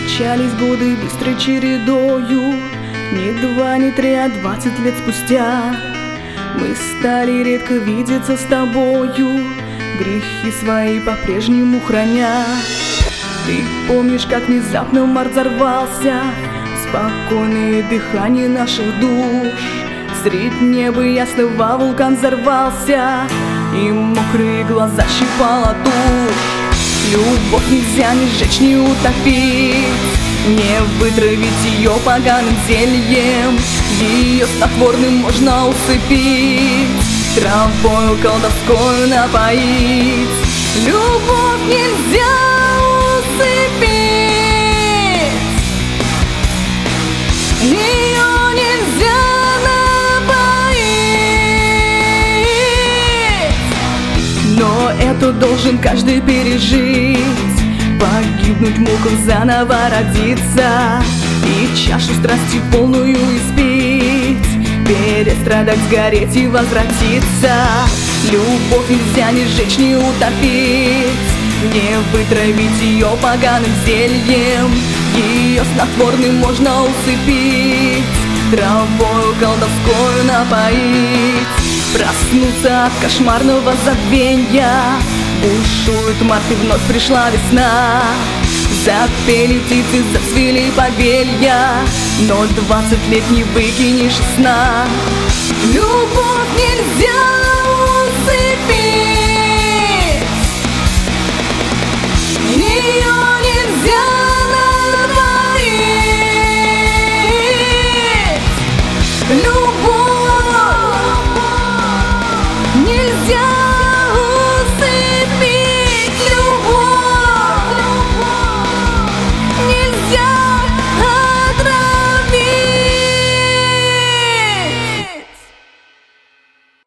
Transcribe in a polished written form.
Мчались годы быстрой чередою, не 2, не 3, а 20 лет спустя мы стали редко видеться с тобою, грехи свои по-прежнему храня. Ты помнишь, как внезапно март взорвался, спокойное дыхание наших душ. Средь неба ясного вулкан взорвался, и мокрые глаза щипала тушь. Любовь нельзя ни сжечь, ни утопить, не вытравить ее поганым зельем. Ее снотворным можно усыпить, травою колдовскую напоить. Любовь нельзя усыпить, ее нельзя напоить. Но это должен каждый пережить, погибнуть в муках, заново родиться и чашу страсти полную испить, перестрадать, сгореть и возвратиться. Любовь нельзя ни сжечь, ни утопить, не вытравить ее поганым зельем. Ее снотворным можно усыпить, травою колдовскую напоить. Проснуться от кошмарного забвенья, бушует март и вновь пришла весна. Запели птицы, зацвели повелья, но 20 лет не выкинешь из сна. Любовь нельзя